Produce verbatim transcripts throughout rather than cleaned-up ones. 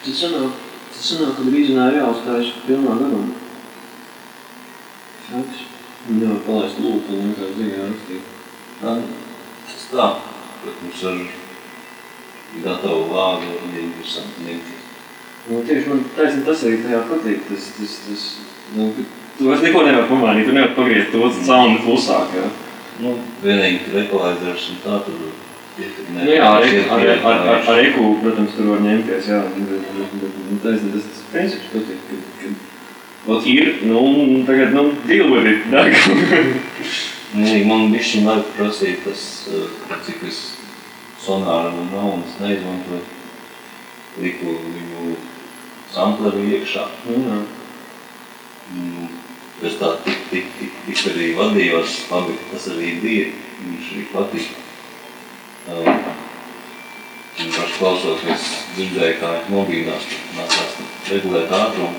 Tas sanāk, tas sanāk, kad rīzinā jāuzstājas pilnā garumā. Sāks. Un nevar palaist lūtu un vienkārši dzīvē rakstīt. Tā, tas tā, protams, ar gatavu vārdu un interesanti ņemties. Nu, tieši man taisni tas arī tajā patīk, tas, tas, tas, nu, tu vairs neko nevar pamainīt, tu nevar pagriezt to saundu klusāk, jā. Nu, vienīgi rekolaiders un tā, tad Nu jā, ar, ar, ar, ar, ar eku, protams, tur var ņemties, jā, bet, bet, bet taisni tas, tas princips patīk, kad, kad ot ir, nu, tagad, nu, deal with it, dag. Nu, man bišķiņ vajag prasīt tas, cik es sonāram un naudas neizmantoju, liku viņu sampleru iekšā. Jā. Es tā tik, tik, tik, tik arī vadījos, labi, tas arī bija, viņš arī patīk. Un paši klausot, es dzirdēju, kā mobīlās nācās regulēt ātrumu.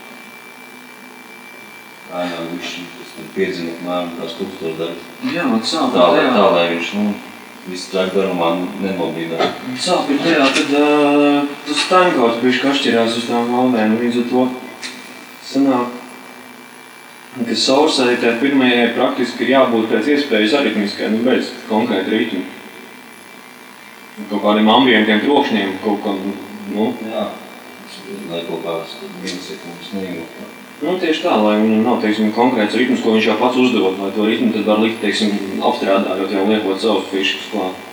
Ājā, viņš tur piedzina apmēram tās tūkstošdaļas. Jā, man sāp tā, tajā. Tā, lai viņš, nu, visu trāk garumā nemobīlē. Sāp ir tajā, kad uh, tas tankauts bišķi atšķirās uz tām valdēm, līdz ar to sanāk, ka sorsai tai pirmajai praktiski ir jābūt pēc iespējas aritmiskai, nu bez konkrēta ritma. Kaut kādiem ambientiem trokšņiem, kaut kā, nu... Jā, lai kaut kādas vienas sekundes neilgtā. Nu, tieši tā, lai viņam nav, teiksim, konkrēts ritms, ko viņš jau pats uzdevot, lai to ritmu tad var likt, teiksim, apstrādājot jau liekot savus fiškus klāt.